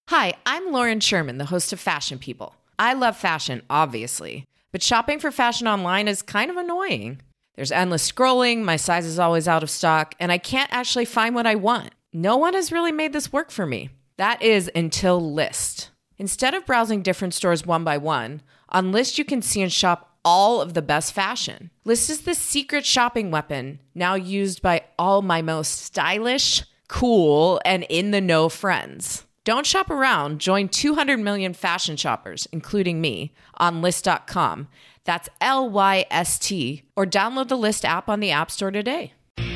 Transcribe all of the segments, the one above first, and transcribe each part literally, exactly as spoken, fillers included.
Hi, I'm Lauren Sherman, the host of Fashion People. I love fashion, obviously, but shopping for fashion online is kind of annoying. There's endless scrolling, my size is always out of stock, and I can't actually find what I want. No one has really made this work for me. That is until Lyst. Instead of browsing different stores one by one, on Lyst you can see and shop all of the best fashion. Lyst is the secret shopping weapon now used by all my most stylish, cool, and in-the-know friends. Don't shop around. Join two hundred million fashion shoppers, including me, on Lyst dot com. That's L Y S T. Or download the Lyst app on the App Store today.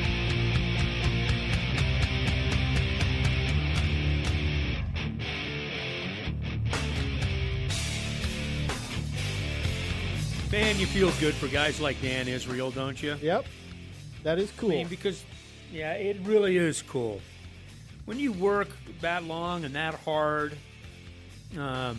Man, you feel good for guys like Dan Israel, don't you? Yep. That is cool. I mean, because, yeah, it really is cool. When you work that long and that hard, um,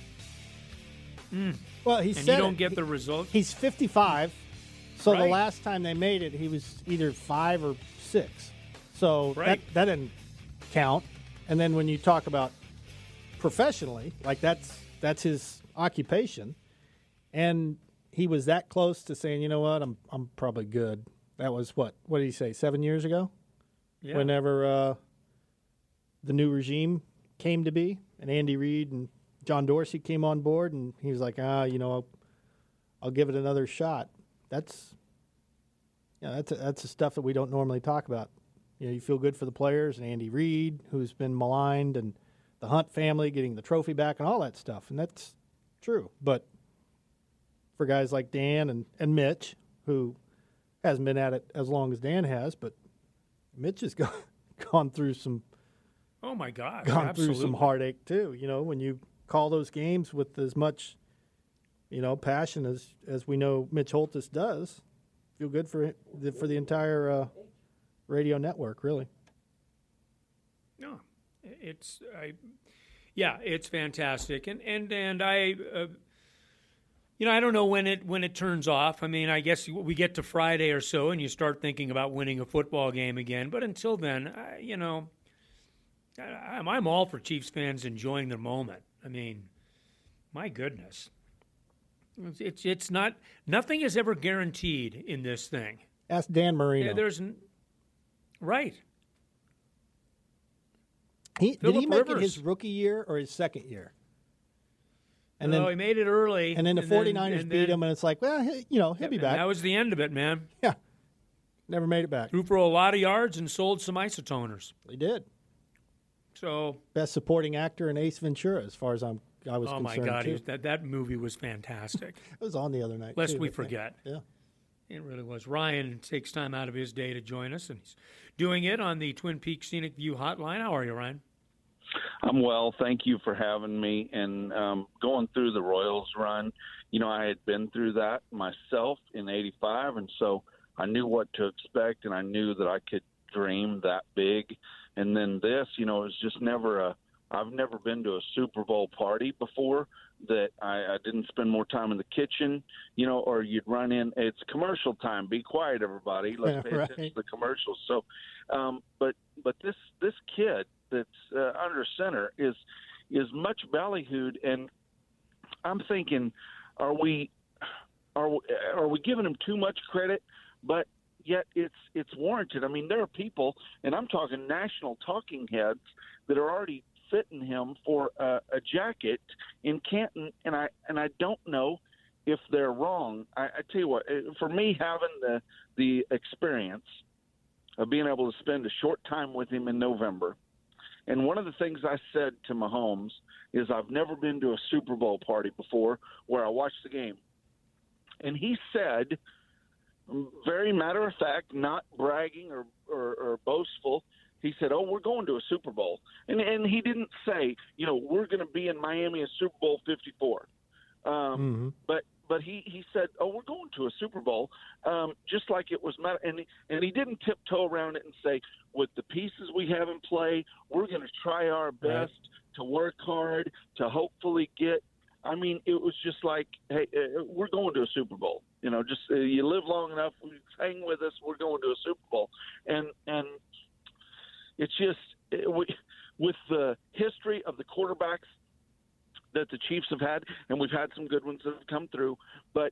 mm, well, he and said you don't it. get the results. He's fifty-five, so Right. the last time they made it, he was either five or six. So Right. that, that didn't count. And then when you talk about professionally, like that's that's his occupation, and he was that close to saying, you know what, I'm I'm probably good. That was what? What did he say? Seven years ago, Yeah. whenever uh, the new regime came to be, and Andy Reid and John Dorsey came on board, and he was like, ah, you know, I'll, I'll give it another shot. That's, yeah, that's a, that's the stuff that we don't normally talk about. You know, you feel good for the players and Andy Reid, who's been maligned, and the Hunt family getting the trophy back and all that stuff, and that's true. But for guys like Dan and, and Mitch, who hasn't been at it as long as Dan has, but Mitch has gone, gone through some Oh, my gosh. gone absolutely. through some heartache too. You know, when you call those games with as much, you know, passion as as we know Mitch Holthus does, feel good for the, for the entire uh, radio network, really. No, it's I, yeah, it's fantastic, and and and I, uh, you know, I don't know when it when it turns off. I mean, I guess we get to Friday or so, and you start thinking about winning a football game again. But until then, I, you know. I'm, I'm all for Chiefs fans enjoying their moment. I mean, my goodness. It's, it's it's not – nothing is ever guaranteed in this thing. Ask Dan Marino. There's – right. He, did Phillip he make Rivers. it his rookie year or his second year? And no, then he made it early. and then the and 49ers and beat then, him, and it's like, well, he, you know, he'll be and back. That was the end of it, man. Yeah. Never made it back. Threw for a lot of yards and sold some isotoners. He did. So – Best supporting actor in Ace Ventura, as far as I'm, I was oh, my concerned. God. too. He was, that, that movie was fantastic. It was on the other night. Lest too, we I think. forget. Yeah. It really was. Ryan takes time out of his day to join us, and he's doing it on the Twin Peaks Scenic View Hotline. How are you, Ryan? I'm well. Thank you for having me. And um, going through the Royals run, you know, I had been through that myself in eighty-five, and so I knew what to expect, and I knew that I could dream that big. And then this, you know, it was just never a – I've never been to a Super Bowl party before that I, I didn't spend more time in the kitchen, you know, or you'd run in. It's commercial time. Be quiet, everybody. Let's pay Right. attention to the commercials. So, um, but but this this kid that's uh, under center is is much ballyhooed, and I'm thinking, are we are we, are we giving him too much credit? But yet it's it's warranted. I mean, there are people, and I'm talking national talking heads, that are already fitting him for a, a jacket in Canton, and I and I don't know if they're wrong. I, I tell you what, for me, having the the experience of being able to spend a short time with him in November, and one of the things I said to Mahomes is I've never been to a Super Bowl party before where I watched the game, and he said, very matter of fact, not bragging or, or, or boastful, he said, oh, we're going to a Super Bowl. And and he didn't say, you know, we're going to be in Miami at Super Bowl fifty-four. Um, Mm-hmm. But but he, he said, oh, we're going to a Super Bowl, um, just like it was matter. And, and he didn't tiptoe around it and say, with the pieces we have in play, we're going to try our best right. to work hard, to hopefully get. I mean, it was just like, hey, uh, we're going to a Super Bowl. You know, just uh, you live long enough, hang with us, we're going to a Super Bowl. And and it's just it, we, with the history of the quarterbacks that the Chiefs have had, and we've had some good ones that have come through, but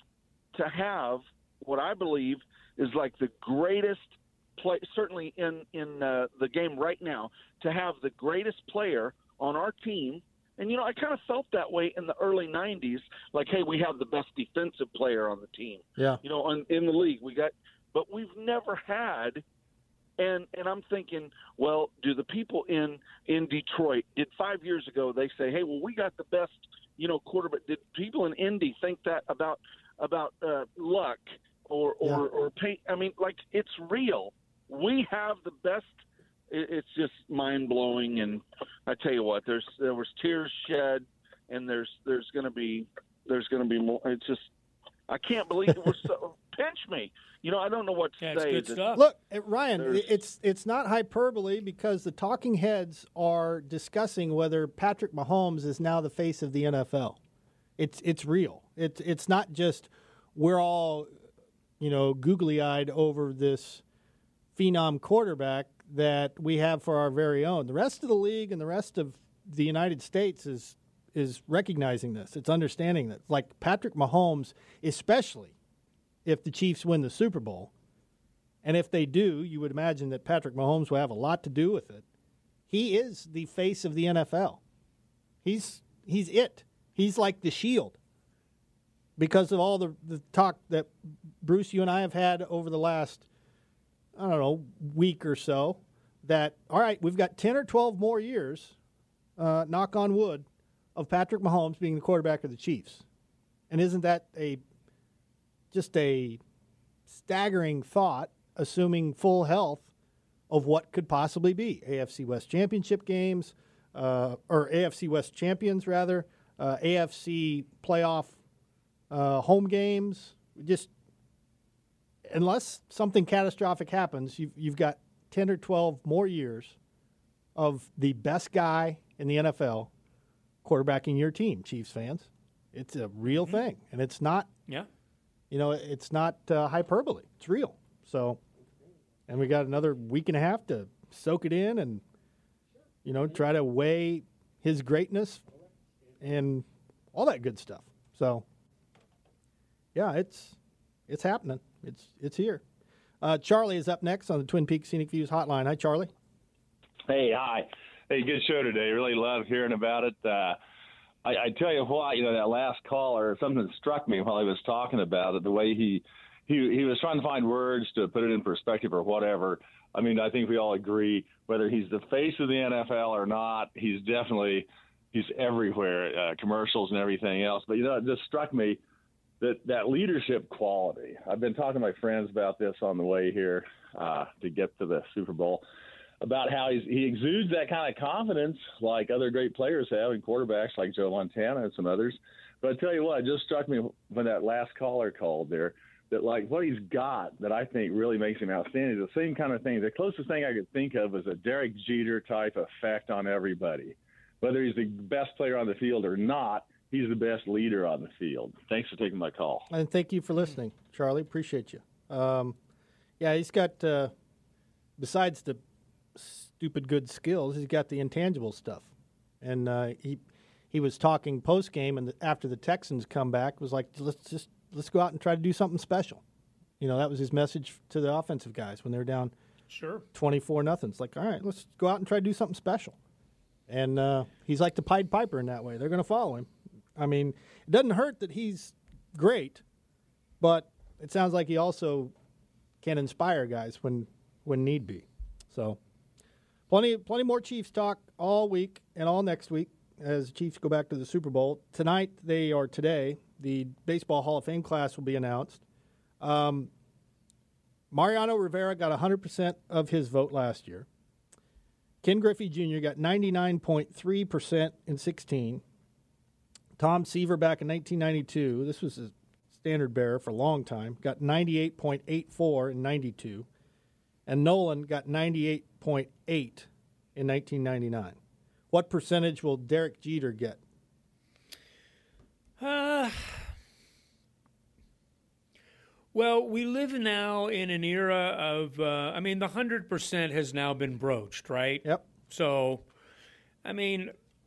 to have what I believe is like the greatest play, certainly in, in uh, the game right now, to have the greatest player on our team. And, you know, I kind of felt that way in the early nineties, like, hey, we have the best defensive player on the team. Yeah. You know, on, in the league, we got, but we've never had, and and I'm thinking, well, do the people in, in Detroit, did five years ago, they say, hey, well, we got the best, you know, quarterback. Did people in Indy think that about, about uh, Luck or, or, Yeah. or pay? I mean, like, it's real. We have the best. It's just mind blowing, and I tell you what, there's there was tears shed, and there's there's going to be there's going to be more. It's just I can't believe we're so pinch me. You know, I don't know what to Yeah, it's say. good That- stuff. Look, uh, Ryan, There's- it's it's not hyperbole because the talking heads are discussing whether Patrick Mahomes is now the face of the N F L. It's it's real. It's it's not just we're all, you know, googly eyed over this phenom quarterback that we have for our very own. The rest of the league and the rest of the United States is is recognizing this. It's understanding that. Like Patrick Mahomes, especially if the Chiefs win the Super Bowl, and if they do, you would imagine that Patrick Mahomes will have a lot to do with it. He is the face of the N F L. He's he's it. He's like the shield because of all the, the talk that Bruce, you and I have had over the last, I don't know, week or so, that, all right, we've got ten or twelve more years, uh, knock on wood, of Patrick Mahomes being the quarterback of the Chiefs. And isn't that a just a staggering thought, assuming full health of what could possibly be A F C West championship games, uh, or A F C West champions, rather, uh, A F C playoff uh, home games. Just unless something catastrophic happens, you've, you've got ten or twelve more years of the best guy in the N F L quarterbacking your team, Chiefs fans. It's a real Mm-hmm. thing, and it's not, Yeah. you know, it's not uh, hyperbole. It's real. So, and we got another week and a half to soak it in and, you know, try to weigh his greatness and all that good stuff. So, yeah, it's it's happening. It's it's here. Uh, Charlie is up next on the Twin Peaks Scenic Views Hotline. Hi, Charlie. Hey, hi. Hey, good show today. Really love hearing about it. Uh, I, I tell you what, you know, that last caller, something struck me while he was talking about it, the way he, he, he was trying to find words to put it in perspective or whatever. I mean, I think we all agree, whether he's the face of the N F L or not, he's definitely, he's everywhere, uh, commercials and everything else. But, you know, it just struck me that that leadership quality. I've been talking to my friends about this on the way here uh, to get to the Super Bowl, about how he's, he exudes that kind of confidence like other great players have and quarterbacks like Joe Montana and some others. But I tell you what, it just struck me when that last caller called there that, like, what he's got that I think really makes him outstanding is the same kind of thing. The closest thing I could think of is a Derek Jeter type effect on everybody. Whether he's the best player on the field or not, he's the best leader on the field. Thanks for taking my call. And thank you for listening, Charlie. Appreciate you. Um, yeah, he's got, uh, besides the stupid good skills, he's got the intangible stuff. And uh, he he was talking post game, and the, after the Texans come back, was like, let's just let's go out and try to do something special. You know, that was his message to the offensive guys when they were down Sure. twenty-four nothing. It's like, all right, let's go out and try to do something special. And uh, he's like the Pied Piper in that way. They're going to follow him. I mean, it doesn't hurt that he's great, but it sounds like he also can inspire guys when when need be. So, plenty plenty more Chiefs talk all week and all next week as the Chiefs go back to the Super Bowl. Tonight, they or today, the Baseball Hall of Fame class will be announced. Um, Mariano Rivera got one hundred percent of his vote last year. Ken Griffey Junior got ninety-nine point three percent in sixteen. Tom Seaver back in nineteen ninety-two, this was a standard bearer for a long time, got ninety-eight point eight four in ninety-two. And Nolan got ninety-eight point eight in nineteen ninety-nine. What percentage will Derek Jeter get? Uh, well, we live now in an era of, uh, I mean, the one hundred percent has now been broached, right? Yep. So, I mean,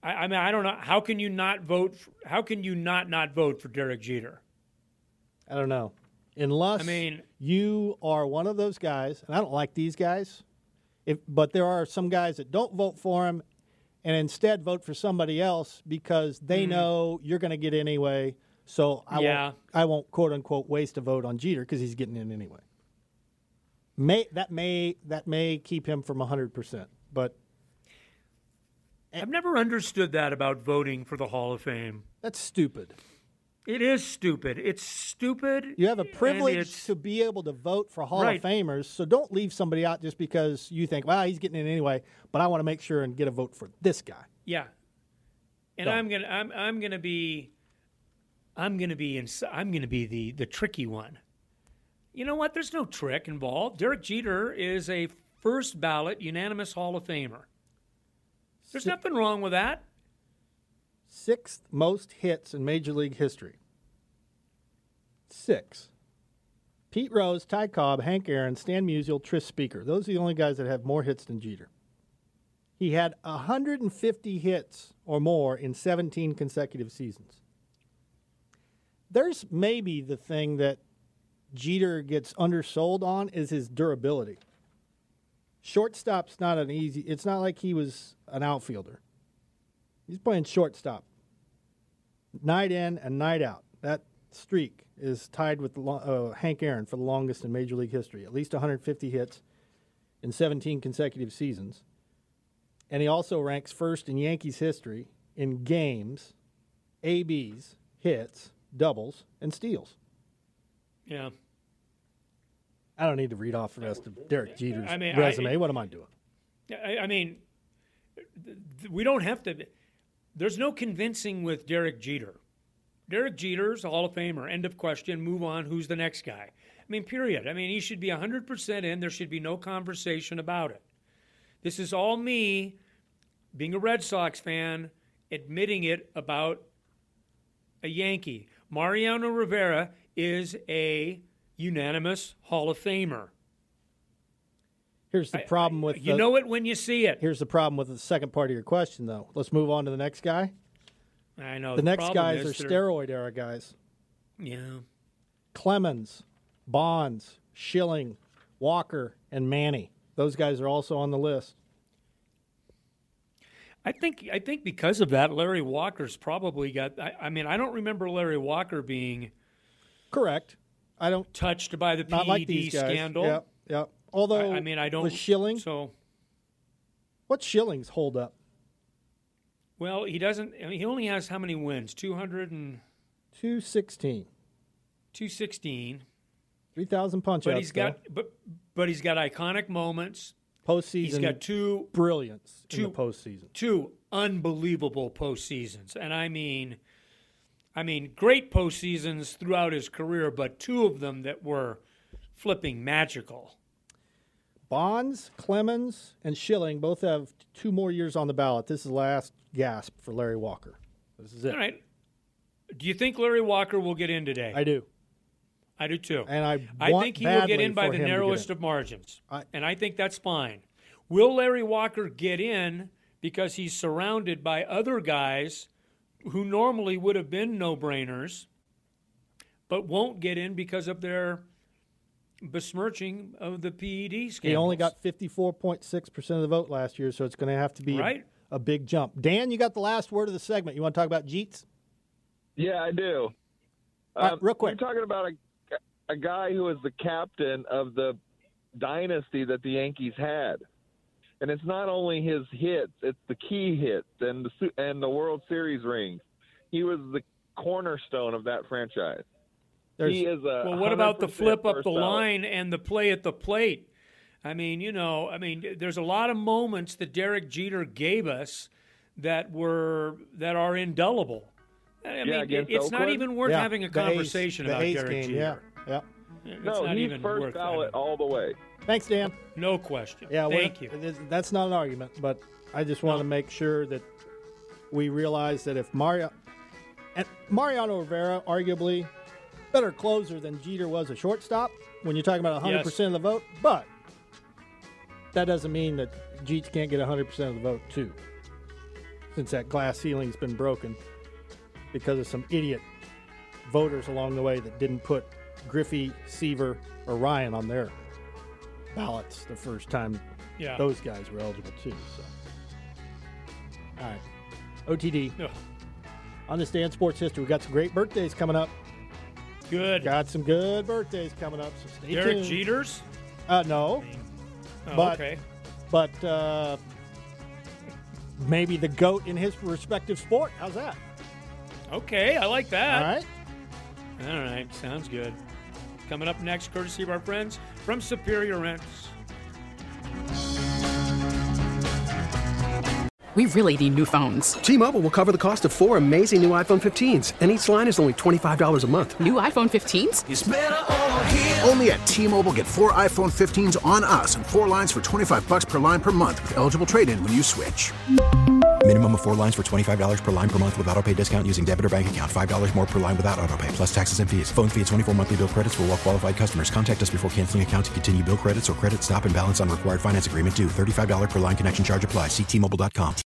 I, I mean, I don't know. How can you not vote? For, how can you not not vote for Derek Jeter? I don't know. Unless I mean, you are one of those guys, and I don't like these guys, if, but there are some guys that don't vote for him and instead vote for somebody else because they mm-hmm. know you're going to get anyway. So I yeah. won't, I won't quote unquote waste a vote on Jeter because he's getting in anyway. May that may that may keep him from one hundred percent, but I've never understood that about voting for the Hall of Fame. That's stupid. It is stupid. It's stupid. You have a privilege to be able to vote for Hall right. of Famers, so don't leave somebody out just because you think, well, he's getting in anyway, but I want to make sure and get a vote for this guy. Yeah. And so. I'm gonna I'm I'm gonna be I'm gonna be in, I'm gonna be the, the tricky one. You know what? There's no trick involved. Derek Jeter is a first ballot unanimous Hall of Famer. There's Six, nothing wrong with that. Sixth most hits in Major League history. Six. Pete Rose, Ty Cobb, Hank Aaron, Stan Musial, Tris Speaker. Those are the only guys that have more hits than Jeter. He had one hundred fifty hits or more in seventeen consecutive seasons. There's maybe the thing that Jeter gets undersold on is his durability. Shortstop's not an easy, it's not like he was an outfielder. He's playing shortstop. Night in and night out. That streak is tied with uh, Hank Aaron for the longest in Major League history. At least one hundred fifty hits in seventeen consecutive seasons. And he also ranks first in Yankees history in games, A Bs, hits, doubles, and steals. Yeah. I don't need to read off the rest of Derek Jeter's I mean, resume. I, what am I doing? I, I mean, we don't have to. There's no convincing with Derek Jeter. Derek Jeter's a Hall of Famer. End of question. Move on. Who's the next guy? I mean, period. I mean, he should be one hundred percent in. There should be no conversation about it. This is all me, being a Red Sox fan, admitting it about a Yankee. Mariano Rivera is a unanimous Hall of Famer. Here's the problem with you the, know it when you see it. Here's the problem with the second part of your question, though. Let's move on to the next guy. I know the, the next guys are they're... steroid era guys. Yeah, Clemens, Bonds, Schilling, Walker, and Manny. Those guys are also on the list. I think I think because of that, Larry Walker's probably got. I, I mean, I don't remember Larry Walker being correct. I don't touched by the P E D not like these guys. scandal. Yeah, yeah. Although, I, I mean, I don't. With Schilling, so what's Schilling's hold up? Well, he doesn't. I mean, he only has how many wins? Two hundred and two sixteen. Two sixteen. Three thousand punch But outs, he's got, though. but but he's got iconic moments. Postseason. He's got two brilliance two, in the postseason. Two unbelievable postseasons, and I mean, I mean, great postseasons throughout his career, but two of them that were flipping magical. Bonds, Clemens, and Schilling both have two more years on the ballot. This is the last gasp for Larry Walker. This is it. All right. Do you think Larry Walker will get in today? I do. I do too. And I, I want think he will get badly in by for the him to get narrowest in. of margins. I, and I think that's fine. Will Larry Walker get in because he's surrounded by other guys who normally would have been no-brainers, but won't get in because of their besmirching of the P E D scandals? He only got fifty-four point six percent of the vote last year, so it's going to have to be right. a, a big jump. Dan, you got the last word of the segment. You want to talk about Jeets? Yeah, I do. Right, um, real quick. You're talking about a, a guy who was the captain of the dynasty that the Yankees had. And it's not only his hits, it's the key hits and the, and the World Series rings. He was the cornerstone of that franchise. There's, he is a well, what about the flip up the ballot. line and the play at the plate? I mean, you know, I mean, there's a lot of moments that Derek Jeter gave us that were that are indelible. I mean, yeah, it, it's Oakland. not even worth yeah, having a the conversation A's, about the A's Derek game, Jeter. Yeah, yeah. It's No, not he's even first worth ballot having. all the way. Thanks, Dan. No question. Yeah, Thank you. That's not an argument, but I just want No. to make sure that we realize that if Mario and Mariano Rivera, arguably better closer than Jeter was a shortstop when you're talking about one hundred percent Yes. of the vote, but that doesn't mean that Jeets can't get one hundred percent of the vote too. since that glass ceiling's been broken because of some idiot voters along the way that didn't put Griffey, Seaver, or Ryan on their ballots the first time Yeah. those guys were eligible too. So, all right, O T D. Ugh. On this day in sports history, we got some great birthdays coming up. Good. Got some good birthdays coming up, so stay Derek tuned. Jeters? Uh, no, Oh, But- okay. but uh, maybe the GOAT in his respective sport. How's that? Okay, I like that. All right. All right, sounds good. Coming up next, courtesy of our friends from Superior Rents. We really need new phones. T-Mobile will cover the cost of four amazing new iPhone fifteens, and each line is only twenty-five dollars a month. New iPhone fifteens? It's better over here. Only at T-Mobile, get four iPhone fifteens on us and four lines for twenty-five bucks per line per month with eligible trade-in when you switch. Minimum of four lines for twenty-five dollars per line per month with autopay discount using debit or bank account. five dollars more per line without autopay, plus taxes and fees. Phone fee at twenty-four monthly bill credits for well-qualified customers. Contact us before canceling account to continue bill credits or credit stop and balance on required finance agreement due. thirty-five dollars per line connection charge applies. See T Mobile dot com.